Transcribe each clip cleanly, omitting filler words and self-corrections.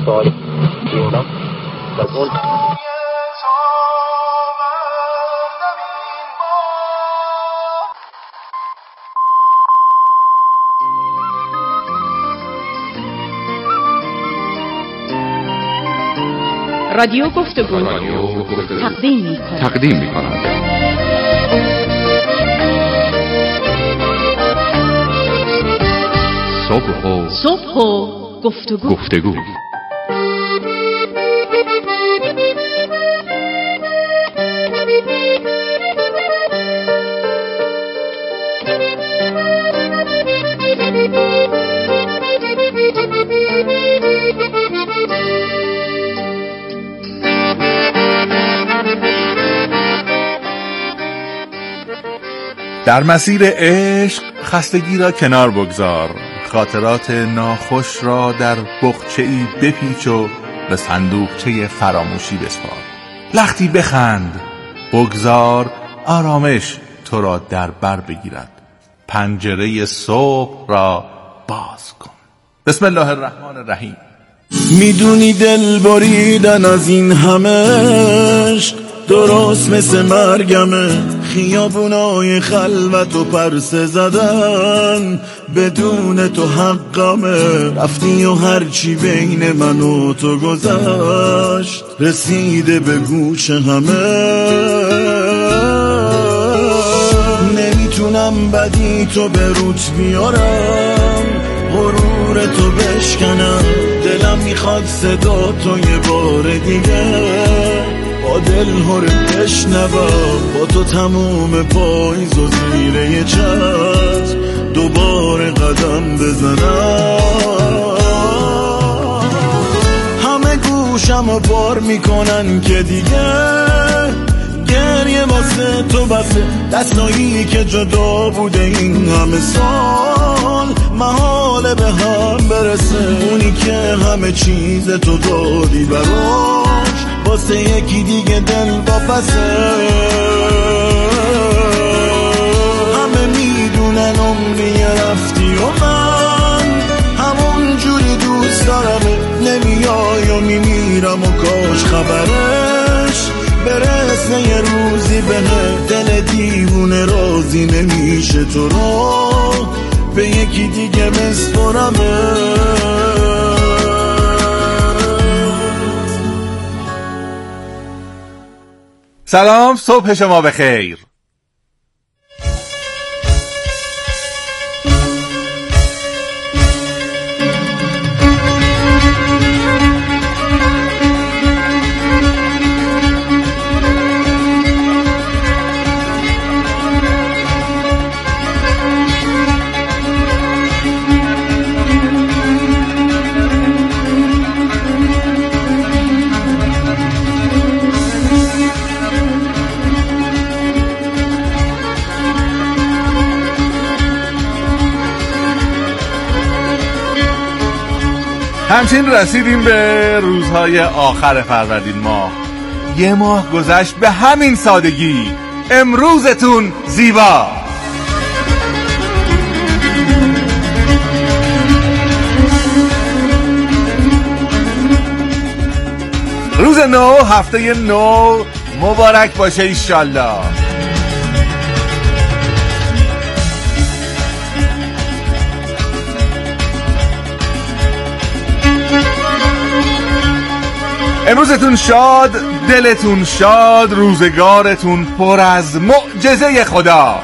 سوال دیندم از اون رادیو گفتگو تقدیم می‌کند. صبح و گفتگو. در مسیر عشق خستگی را کنار بگذار، خاطرات ناخوش را در بخچه‌ای بپیچ و به صندوقچه فراموشی بسپار. لختی بخند، بگذار آرامش تو را در بر بگیرد. پنجره صبح را باز کن. بسم الله الرحمن الرحیم. میدونی دل بریدن از این همه عشق درست مثل مرگمه، خیابونای خلوت و پرسه زدن بدون تو حقمه. رفتی و هرچی بین من و تو گذشت رسیده به گوش همه. نمیتونم بدی تو به روت بیارم، غرور تو بشکنم. دلم میخواد صدا تو یه بار دیگه با دل هره بشنوم، با تو تموم پاییز و زیره چت دوباره قدم بزنم. همه گوشم رو بار میکنن که دیگه گریه واسه تو بسه. دستایی که جدا بوده این همه سال محاله به هم برسه. اونی که همه چیز تو دادی براش واسه یکی دیگه دل واپسه. همه میدونن عمری رفتی و من همون جوری دوست دارم. نمیای و میمیرم و کاش خبرش برسه یه روزی بهه. دل دیوونه راضی نمیشه تو رو به یکی دیگه بسپرمه. سلام، صبح شما بخیر. همچنین رسیدیم به روزهای آخر فروردین ماه. یه ماه گذشت به همین سادگی. امروزتون زیبا. روز نو، هفته نو مبارک باشه ایشالله. امروزتون شاد، دلتون شاد، روزگارتون پر از معجزه خدا.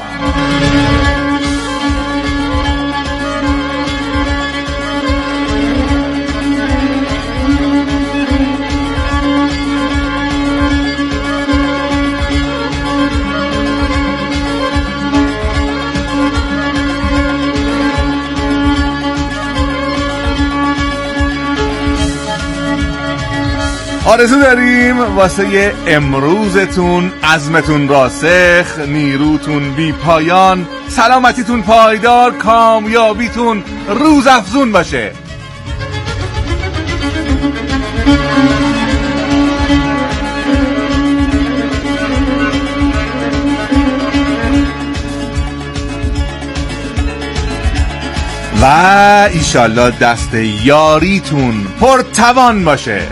آرزو داریم واسه امروزتون عزمتون راسخ، نیروتون بی پایان، سلامتیتون پایدار، کامیابیتون روز افزون باشه. و ایشالله دست یاریتون پرتوان باشه.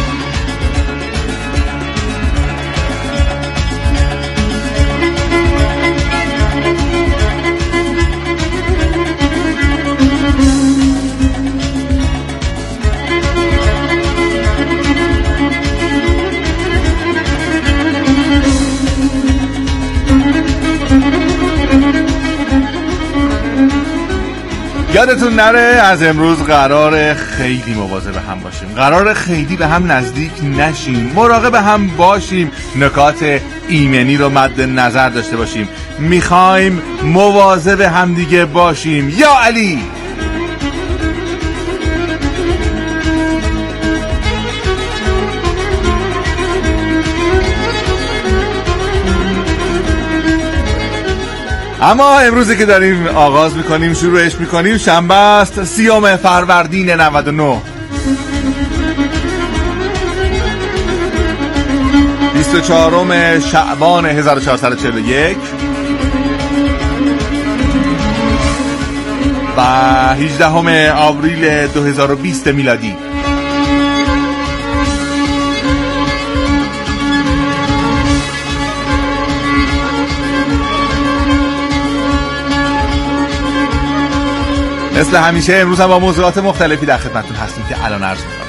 یادتون نره از امروز قرار خیلی مواظب هم باشیم، قرار خیلی به هم نزدیک نشیم، مراقب هم باشیم، نکات ایمنی رو مد نظر داشته باشیم. میخوایم مواظب هم دیگه باشیم. یا علی. اما امروزی که داریم آغاز میکنیم، شروعش میکنیم، شنبه است، 30 فروردین 99، 24 شعبان 1441 و 18 آوریل 2020 میلادی. مثل همیشه امروز هم با موضوعات مختلفی در خدمتتون هستیم که الان عرض می‌کنم.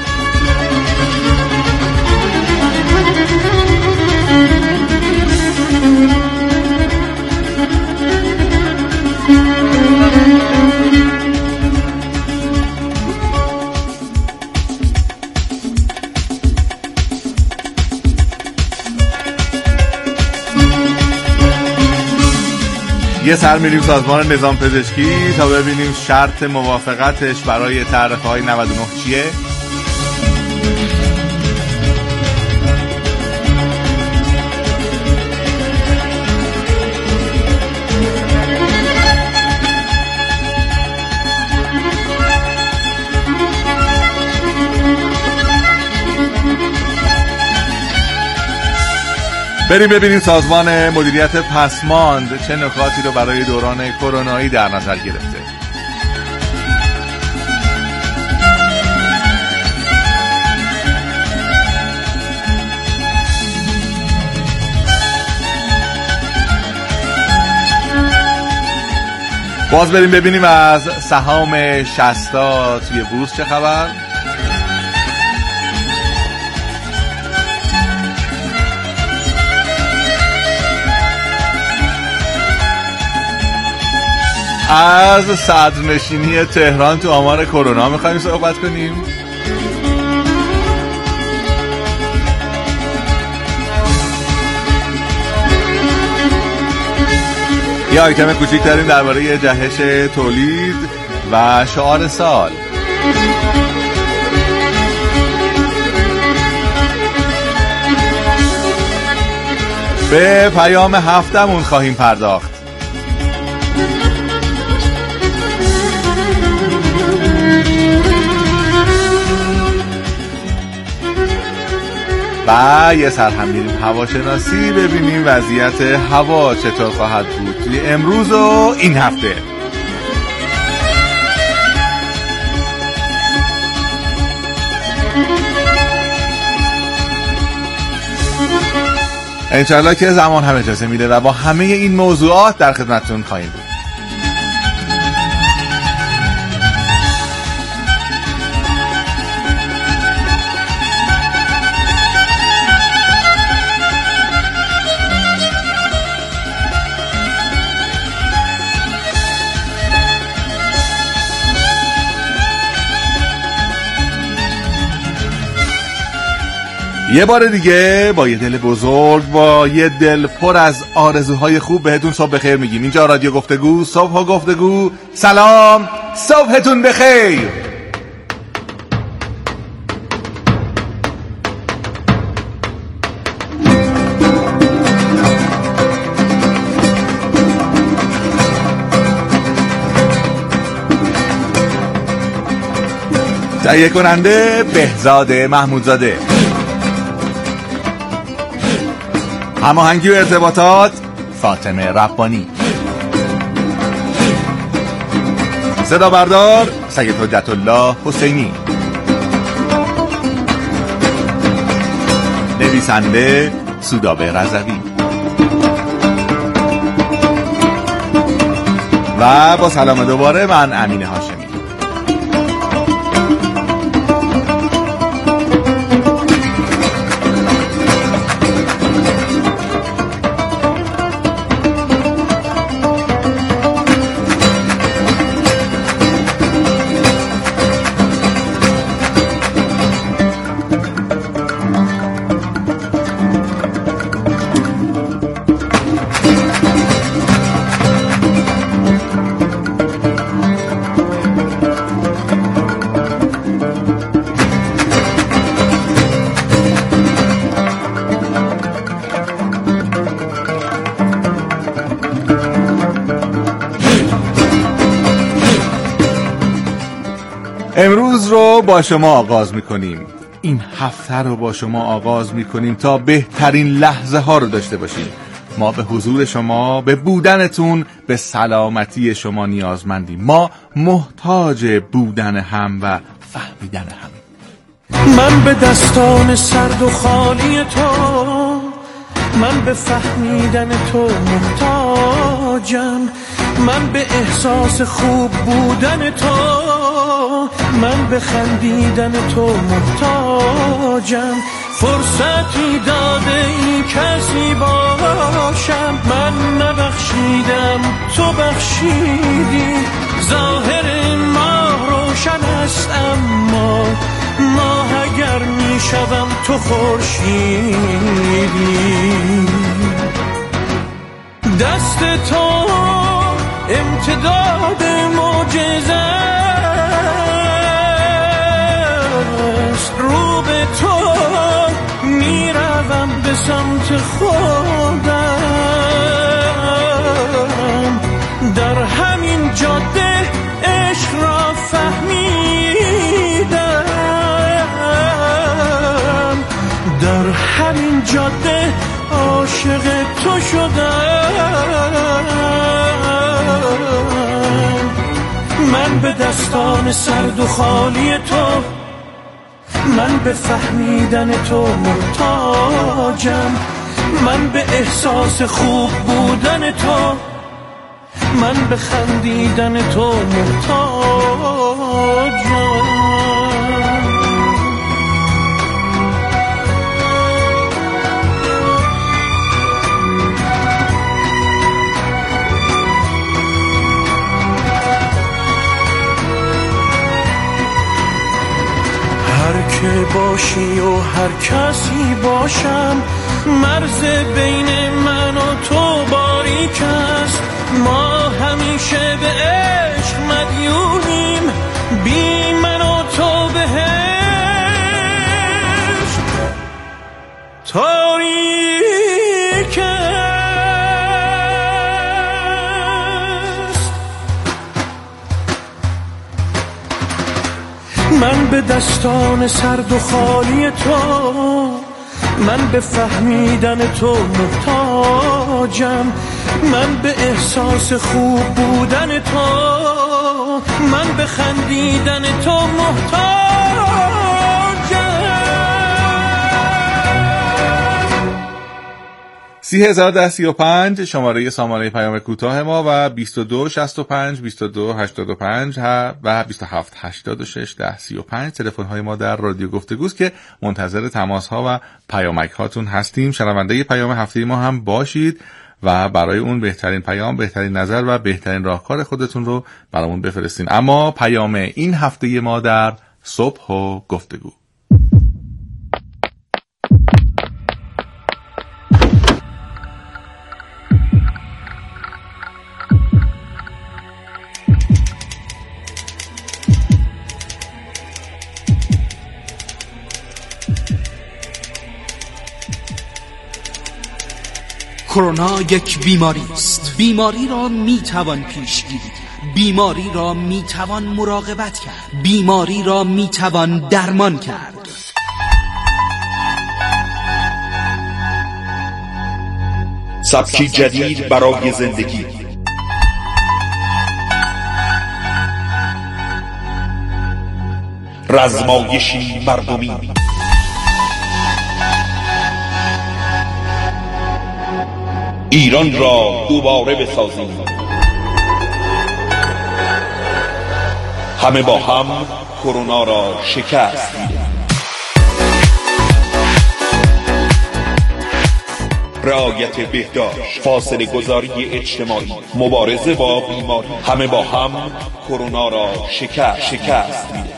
یه سر میریم سازمان نظام پزشکی تا ببینیم شرط موافقتش برای تعرفه های 99 چیه. بریم ببینیم سازمان مدیریت پسماند چه نکاتی رو برای دوران کرونایی در نظر گرفته. باز بریم ببینیم از سهام شستا توی بورس چه خبر. از صدرنشینی تهران تو آمار کرونا میخوایم صحبت کنیم. یه آیتم کوچیک داریم درباره جهش تولید و شعار سال. به پیام هفتمون خواهیم پرداخت. و یه سر هم میریم هواشناسی ببینیم وضعیت هوا چطور خواهد بود توی امروز و این هفته. انشالله که زمان هم اجازه میده و با همه این موضوعات در خدمتتون خواهیم بود. یه بار دیگه با یه دل بزرگ، با یه دل پر از آرزوهای خوب بهتون صبح بخیر میگیم. اینجا رادیو گفتگو، صبح و گفتگو. سلام، صبحتون بخیر. تهیه کننده بهزاد محمودزاده، هماهنگی و ارتباطات فاطمه ربانی. صدا بردار سید حجت الله حسینی، نویسنده سودابه رضوی و با سلام دوباره من امین هاشمی. امروز رو با شما آغاز میکنیم، این هفته رو با شما آغاز میکنیم تا بهترین لحظه ها رو داشته باشیم. ما به حضور شما، به بودنتون، به سلامتی شما نیازمندیم. ما محتاج بودن هم و فهمیدن هم. من به دستان سرد و خالی تو، من به فهمیدن تو محتاجم، من به احساس خوب بودن تو، من به خندیدن تو محتاجم. فرصتی داده ای کسی باشم، من نبخشیدم تو بخشیدی. ظاهر ما روشن است اما ماه اگر می شوم تو خورشیدی. دست تو امتداد معجزه است، رو به تو می روم به سمت خودم. در همین جاده عشق را فهمیدم، در همین جاده عاشق تو شدم. من به دستان سرد و خالی تو، من به فهمیدن تو محتاجم، من به احساس خوب بودن تو، من به خندیدن تو محتاجم. هر که باشی و هر کسی باشم، مرز بین من و تو باریک است. ما همیشه به عشق مدیونیم، بی من و تو بهشت تاریک است. من به دستان سرد و خالی تو، من به فهمیدن تو محتاجم، من به احساس خوب بودن تو، من به خندیدن تو محتاجم. 301035 شماره سامانه پیام کوتاه ما و 2265 2285 و 2786 1035 تلفن های ما در رادیو گفتگوست که منتظر تماس ها و پیامک هاتون هستیم. شنونده پیام هفته ما هم باشید و برای اون بهترین پیام، بهترین نظر و بهترین راهکار خودتون رو برامون بفرستین. اما پیام این هفته ما در صبح و گفتگو. کرونا یک بیماری است. بیماری را میتوان پیشگیری کرد، بیماری را میتوان مراقبت کرد، بیماری را میتوان درمان کرد. سبکی جدید برای زندگی، رزمایشی مردمی. ایران را دوباره بسازیم. همه با هم کرونا را شکست میدیم. رعایت بهداشت، فاصله گذاری اجتماعی، مبارزه با بیماری، همه با هم کرونا را شکست میدیم.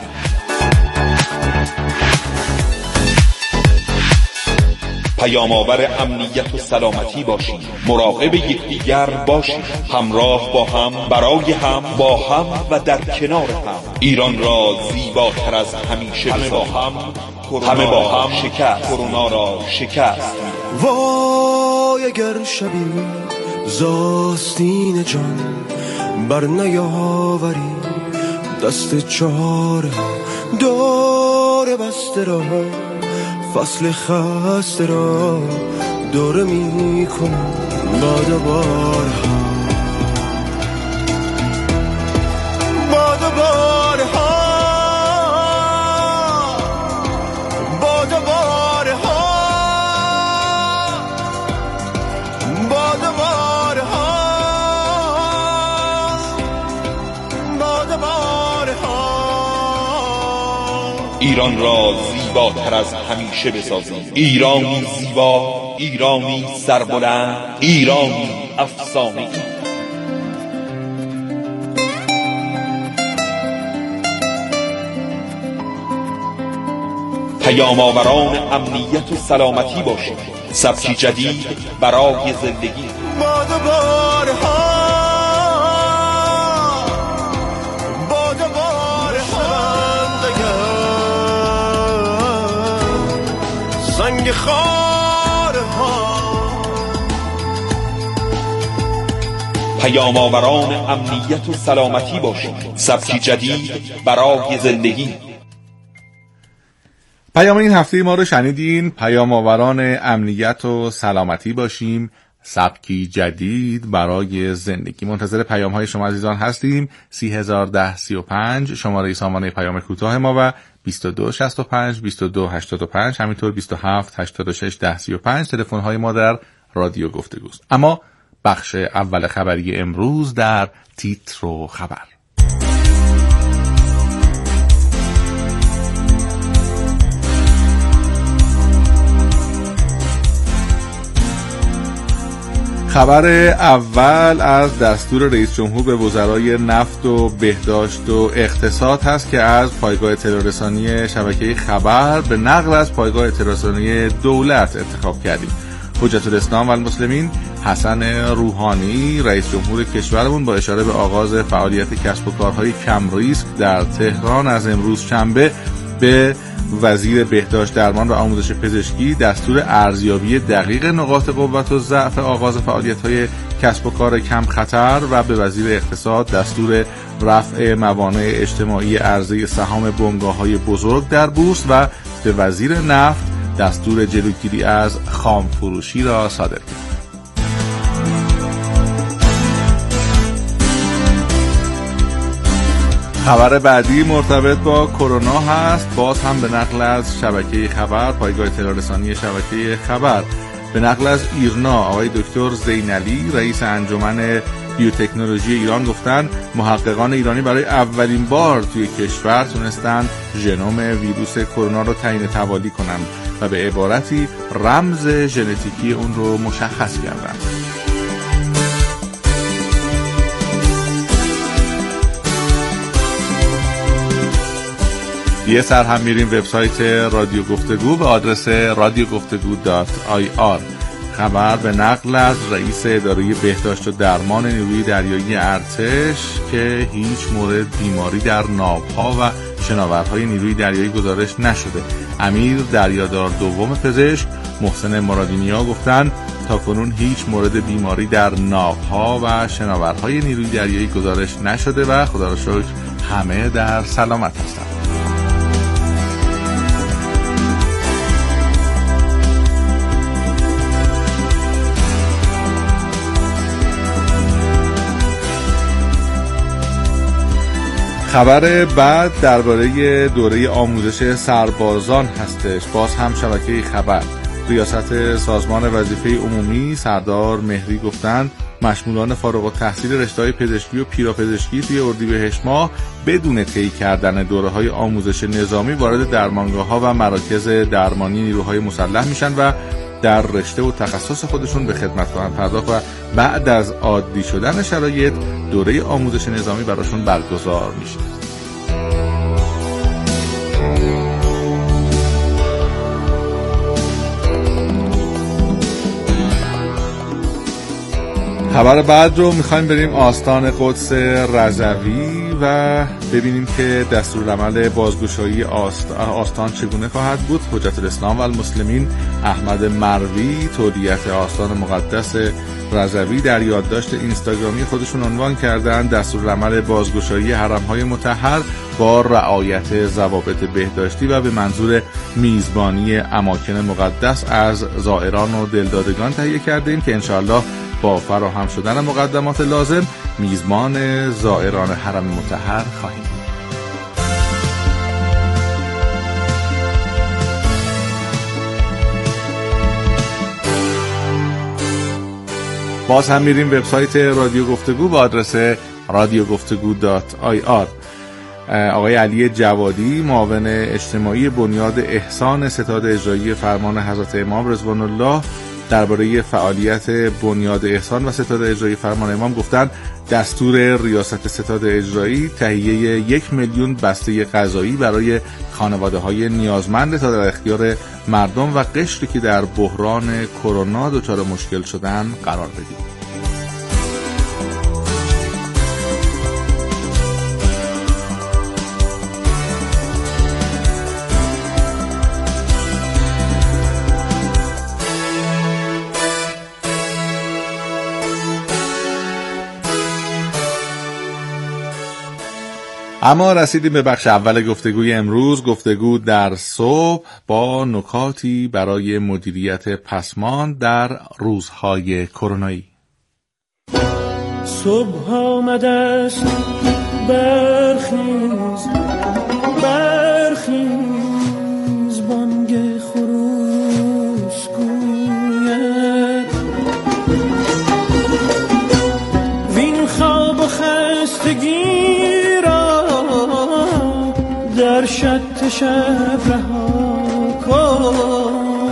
پیام‌آور امنیت و سلامتی باشید. مراقب یکدیگر باشید. همراه با هم، برای هم، با هم و در کنار هم. ایران را زیباتر از همیشه بسازید. همه با هم کرونا را شکست می‌دهیم. وای اگر شبی زاستین جان بر نیاوری، دست چاره دور بسته را، فصل خسته را دوره می کنم باد بارها، باد بارها، باد بارها، باد بارها، باد بارها. ایران را زیباتر از همیشه بسازیم. ایرانی زیبا، ایرانی سربلند، ایرانی افسانه‌ای. پیام‌آوران امنیت و سلامتی باشید. سبکی جدید برای زندگی. باد بارها، باد بارها، سنگ خارها. پیام‌آوران امنیت و سلامتی باشید. سبکی جدید برای زندگی. پیام این هفته ما رو شنیدین. پیام‌آوران امنیت و سلامتی باشیم، سبکی جدید برای زندگی. منتظر پیام‌های شما عزیزان هستیم. 301035 شماره سامانه پیام کوتاه ما و 2265 2285 همینطور 2786 1035 تلفن‌های ما در رادیو گفتگوست. اما بخش اول خبری امروز در تیتر و خبر. خبر اول از دستور رئیس جمهور به وزرای نفت و بهداشت و اقتصاد هست که از پایگاه اطلاع‌رسانی شبکه خبر به نقل از پایگاه اطلاع‌رسانی دولت انتخاب کردیم. حجت الاسلام و المسلمین حسن روحانی رئیس جمهور کشورمون با اشاره به آغاز فعالیت کسب و کارهای کم ریسک در تهران از امروز شنبه به وزیر بهداشت درمان و آموزش پزشکی دستور ارزیابی دقیق نقاط قوت و ضعف آغاز فعالیت‌های کسب و کار کم خطر و به وزیر اقتصاد دستور رفع موانع اجتماعی عرضه سهام بنگاه‌های بزرگ در بورس و به وزیر نفت دستور جلوگیری از خام فروشی را صادر کرد. خبر بعدی مرتبط با کرونا هست، باز هم به نقل از شبکه خبر، پایگاه اطلاع‌رسانی شبکه خبر. به نقل از ایرنا آقای دکتر زینعلی رئیس انجمن بیوتکنولوژی ایران گفتن محققان ایرانی برای اولین بار توی کشور تونستن ژنوم ویروس کرونا رو تعیین توالی کنن و به عبارتی رمز ژنتیکی اون رو مشخص کردن. یه سر هم میریم وبسایت رادیو گفتگو به آدرس radiogoftegu.ir. خبر به نقل از رئیس اداره بهداشت و درمان نیروی دریایی ارتش که هیچ مورد بیماری در ناوها و شناورهای نیروی دریایی گزارش نشده. امیر دریادار دوم پزشک محسن مرادینیا گفتن تاکنون هیچ مورد بیماری در ناوها و شناورهای نیروی دریایی گزارش نشده و خدا را شکر همه در سلامت هستند. خبر بعد درباره دوره آموزش سربازان هستش. باز هم شبکه خبر، ریاست سازمان وظیفه عمومی سردار مهری گفتند مشمولان فارغ التحصیل رشته‌های پزشکی و پیراپزشکی توی اردیبهشت ماه بدون طی کردن دوره‌های آموزش نظامی وارد درمانگاه‌ها و مراکز درمانی نیروهای مسلح میشن و در رشته و تخصص خودشون به خدمت خواهند پرداخت و بعد از عادی شدن شرایط دوره آموزش نظامی براشون برگزار میشه. خبر بعد رو میخوایم بریم آستان قدس رضوی و ببینیم که دستورالعمل بازگشایی آستان چگونه خواهد بود. حجت الاسلام و المسلمین احمد مروی تولیت آستان مقدس رضوی در یادداشت اینستاگرامی خودشون عنوان کردن دستورالعمل بازگشایی حرم‌های مطهر با رعایت ضوابط بهداشتی و به منظور میزبانی اماکن مقدس از زائران و دلدادگان تهیه کردیم که انشاءالله با فراهم شدن مقدمات لازم میزبان زائران حرم مطهر خواهیم بود. باز هم میریم وبسایت رادیو گفتگو با آدرس radiogoftegu.ir. آقای علی جوادی معاون اجتماعی بنیاد احسان ستاد اجرایی فرمان حضرت امام رضوان الله درباره فعالیت بنیاد احسان و ستاد اجرایی فرمان امام گفتند دستور ریاست ستاد اجرایی تهیه 1 میلیون بسته غذایی برای خانواده‌های نیازمند تا در اختیار مردم و قشری که در بحران کرونا دچار مشکل شدن قرار بدید. اما رسیدیم به بخش اول گفتگوی امروز، گفتگو در صبح با نکاتی برای مدیریت پسماند در روزهای کرونایی. صبح آمده است برخیز برخیز بانگ خروس گوید وین خواب و خستگی در شط شب رها کن.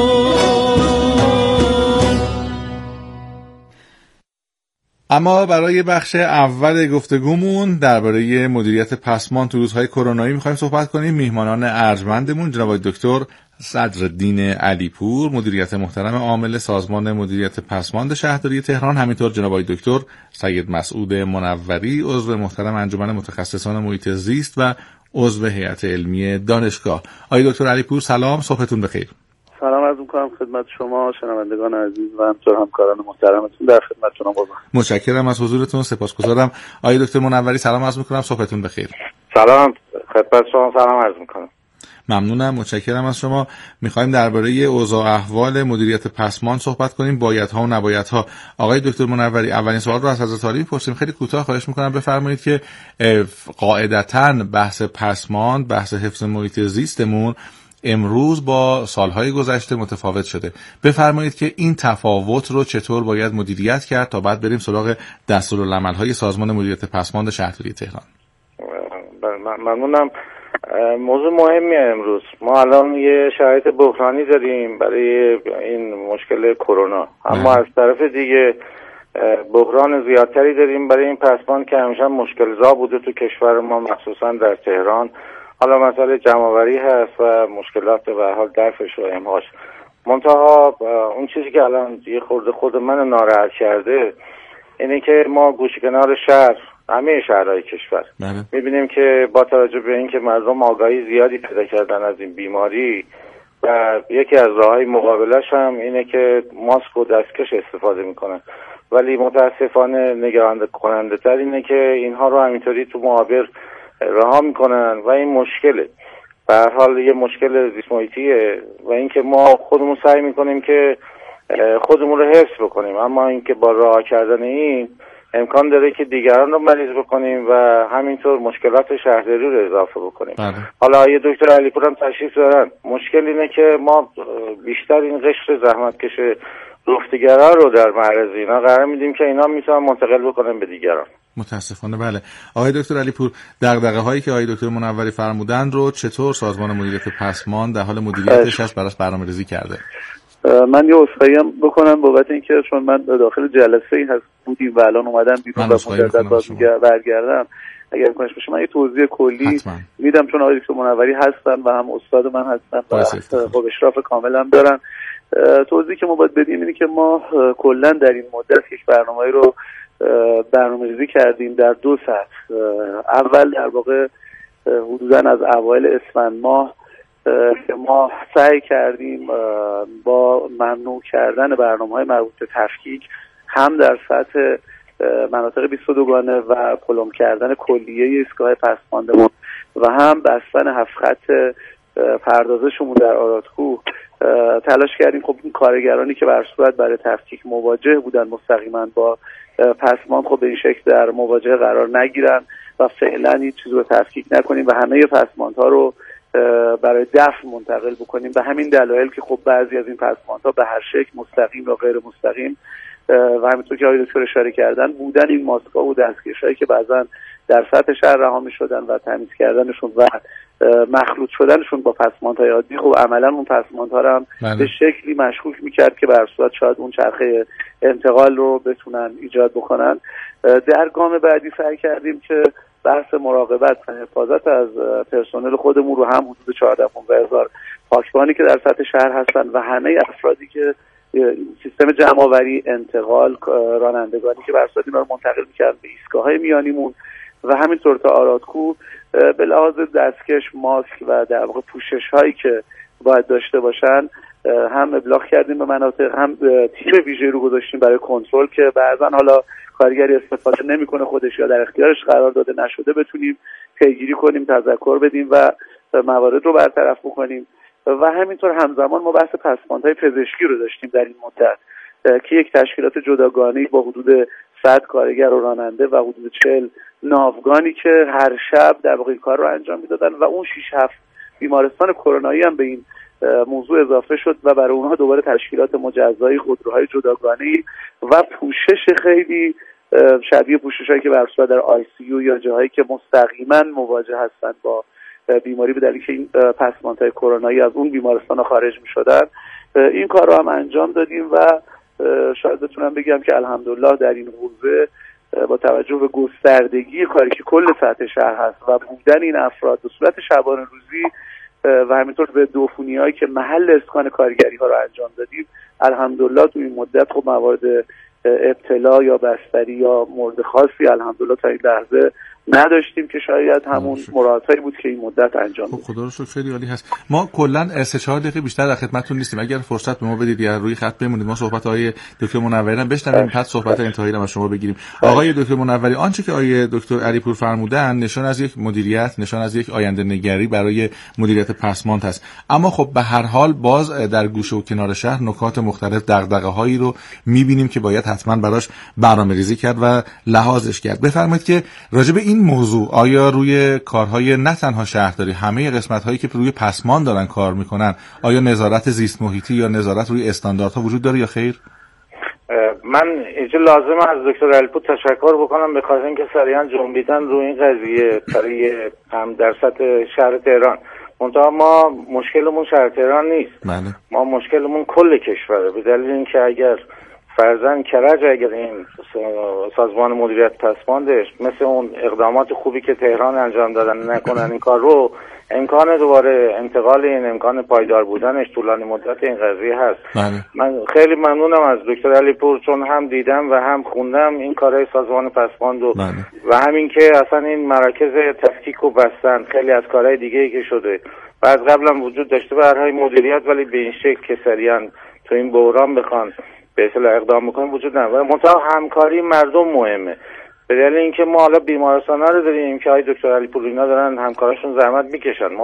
اما برای بخش اول گفتگومون درباره مدیریت پسماند تو روزهای کرونایی می‌خوایم صحبت کنیم. میهمانان ارجمندمون جناب دکتر صدرالدین علیپور مدیریت محترم عامل سازمان مدیریت پسماند شهرداری تهران، همینطور جناب دکتر سید مسعود منوری عضو محترم انجمن متخصصان محیط زیست و عضو هیئت علمی دانشگاه. آقای دکتر علیپور سلام، صبحتون بخیر. سلام عرض می‌کنم خدمت شما شنوندگان عزیز و همچنین همکاران محترمتون در خدمتتونم. متشکرم از حضورتون، سپاسگزارم. آقای دکتر منوری سلام عرض می‌کنم، صبحتون بخیر. سلام خدمت شما، سلام عرض می‌کنم. ممنونم، متشکرم از شما. می‌خوایم درباره اوضاع احوال مدیریت پسماند صحبت کنیم، بایدها و نبایدها. آقای دکتر منوری اولین سوال رو از حضرت عالی می‌پرسیم، خیلی کوتاه خواهش می‌کنم بفرمایید که قاعدتاً بحث پسماند، بحث حفظ محیط زیستمون امروز با سالهای گذشته متفاوت شده. بفرمایید که این تفاوت رو چطور باید مدیریت کرد تا بعد بریم سراغ دستورالعمل‌های سازمان مدیریت پسماند شهرداری تهران. ممنونم. موضوع مهمیه امروز. ما الان یه شرایط بحرانی داریم برای این مشکل کرونا، اما از طرف دیگه بحران زیادتری داریم برای این پسماند که همیشه مشکل‌زا بوده تو کشور ما، مخصوصا در تهران. حالا مسئله جمع‌آوری هست و مشکلات به هر حال دفعش و امهاش. منتها اون چیزی که الان یه خورده خود من ناراحت کرده اینه که ما گوشه کنار شهر، همه شهرهای کشور می‌بینیم که با توجه به اینکه مردم آگاهی زیادی پیدا کردن از این بیماری و یکی از راه‌های مقابلش هم اینه که ماسک و دستکش استفاده میکنن، ولی متاسفانه نگران کننده تر اینه که اینها رو همینطوری تو معابر رها میکنن و این مشکله. به هر حال یه مشکل زیست محیطیه و اینکه ما خودمون سعی میکنیم که خودمون رو حفظ بکنیم، اما اینکه با رها کردن این امکان داره که دیگران رو مریض بکنیم و همینطور مشکلات شهرداری رو اضافه بکنیم. حالا آقای دکتر علیپور هم تشریف دارن. مشکل اینه که ما بیشتر این قشر زحمتکش رفتگرا رو در معرض اینا قرار میدیم که اینا میتونن منتقل بکنن به دیگران. متاسفانه بله. آقای دکتر علیپور، دغدغه هایی که آقای دکتر منوری فرمودن رو چطور سازمان مدیریت پسماند در حال مدیریتش هست براش برنامه‌ریزی کرده؟ من یه عذرخواهی بکنم بابت اینکه چون من داخل جلسه هست بودیم و الان اومدم بیرون و مجدد باز برگردم، اگر امکانش باشه من یه توضیح کلی میدم، چون آقای دکتر منوری هستن و هم استاد من هستن و با اشراف کاملم دارن. توضیحی که ما باید بدیم اینه که ما کلا در این مدت یک برنامه‌ای رو برنامه‌ریزی کردیم در دو سطح. اول در واقع حدوداً از اوایل اسفند ماه که ما سعی کردیم با ممنوع کردن برنامه‌های مربوط به تفکیک هم در سطح مناطق 22گانه و پلم کردن کلیه ایستگاه پسماندمون و هم بستن 7 خط پردازشمون در آرادکوه تلاش کردیم. خب این کارگرانی که به هر صورت برای تفکیک مواجه بودن مستقیما با پسماند خب به این شکل در مواجهه قرار نگیرن و فعلا هیچ چیزی رو تفکیک نکنیم و همه پسماندها رو برای دفع منتقل بکنیم. به همین دلایل که خب بعضی از این پسماندها به هر شکل مستقیم یا غیر مستقیم و همینطور که آقای دکتر اشاره کردن بودن این ماسک‌ها و دستکش‌هایی که بعضا در سطح شهر رها می‌شدن و تمیز کردنشون و مخلوط شدنشون با پسماندهای عادی خب عملاً اون پسماندها رو هم به شکلی مشکوک می‌کرد که به هر صورت شاید اون چرخه انتقال رو بتونن ایجاد بکنن. در گام بعدی سعی کردیم که بحث مراقبت و حفاظت از پرسنل خودمون رو هم حدود 14-15 هزار پاکبانی که در سطح شهر هستن و همه افرادی که سیستم جمع‌آوری، انتقال، رانندگانی که بر صورت اینا رو منتقل می‌کردن به ایستگاه‌های میانیمون و همینطور تا آرادکوه به لحاظ دستکش، ماسک و در واقع پوشش‌هایی که باید داشته باشن هم ابلاغ کردیم به مناطق، هم تیم ویژه رو گذاشتیم برای کنترل که بعضا حالا کارگری استفاده نمی‌کنه خودش یا در اختیارش قرار داده نشده بتونیم پیگیری کنیم، تذکر بدیم و موارد رو برطرف بکنیم. و همینطور همزمان ما بحث پسماندهای پزشکی رو داشتیم در این مدت که یک تشکیلات جداگانه‌ای با حدود 100 کارگر و راننده و حدود 40 ناوگانی که هر شب در واقع این کار رو انجام میدادن و اون 6-7 بیمارستان کرونایی هم به این موضوع اضافه شد و برای اونها دوباره تشکیلات مجزایی، خودروهای جداگانه‌ای و پوشش خیلی شبیه پوششایی که بر صورت در ICU یا جاهایی که مستقیما مواجه هستند با بیماری به دلیل که این پسماندهای کرونایی از اون بیمارستان خارج می‌شدن این کار رو هم انجام دادیم و شاید بتونم بگم که الحمدلله در این حوزه با توجه به گستردگی کاری که کل سطح شهر هست و بودن این افراد به صورت شبانه روزی و همینطور به دوفونی‌هایی که محل اسکان کارگری ها رو انجام دادیم الحمدلله تو این مدت خب موارد ابتلا یا بستری یا مورد خاصی الحمدلله تا این لحظه نداشتیم که شاید همون مراعاتایی بود که این مدت انجام دادیم. خدا رو شکر خیلی عالی هست. ما کلا 3-4 دقیقه بیشتر در خدمتتون نیستیم. اگر فرصت به ما بدید یا روی خط بمونید ما صحبت آقای دکتر منوری هم بشنویم بعد صحبت انتهایی رو از شما بگیریم. آقای دکتر منوری آنچه که آقای دکتر علیپور فرمودن نشان از یک مدیریت، نشان از یک آینده نگری برای مدیریت پسماند هست. اما خب به هر حال باز در گوشه و کنار شهر نکات مختلف دغدغه‌هایی رو می‌بینیم که باید حتما براش برنامه‌ریزی کرد و لحاظش کرد. بفرمایید که راجع به این موضوع آیا روی کارهای نه تنها شهرداری همه قسمت‌هایی که روی پسماند دارن کار میکنن آیا نظارت زیست محیطی یا نظارت روی استانداردها وجود داره یا خیر؟ من اینجا لازم از دکتر علیپور تشکر بکنم به خاطر اینکه سریعا جنبیدن روی این قضیه برای هم در سطح شهر تهران. منتها ما مشکلمون شهر تهران نیست. ما مشکلمون کل کشوره به دلیل اینکه اگر فرضاً کرج اگر این سازمان مدیریت پسماندش مثل اون اقدامات خوبی که تهران انجام دادن نکنن این کار رو امکان دوباره انتقال این امکان پایدار بودنش طولانی مدت این قضیه هست. من خیلی ممنونم از دکتر علیپور چون هم دیدم و هم خوندم این کارهای سازمان پسماند و همین که اصلا این مراکز تفکیک و بستن خیلی از کارهای دیگه‌ای که شده و از قبل هم وجود داشته به هر حال مدیریت ولی به این شکل که سریعا تو این بحران بخوان به اصطلاح اقدام میکنیم وجود نداره. منتها همکاری مردم مهمه به دلیل اینکه ما حالا بیمارستانا رو داریم که آقای دکتر علیپور اینا دارن همکاراشون زحمت میکشن.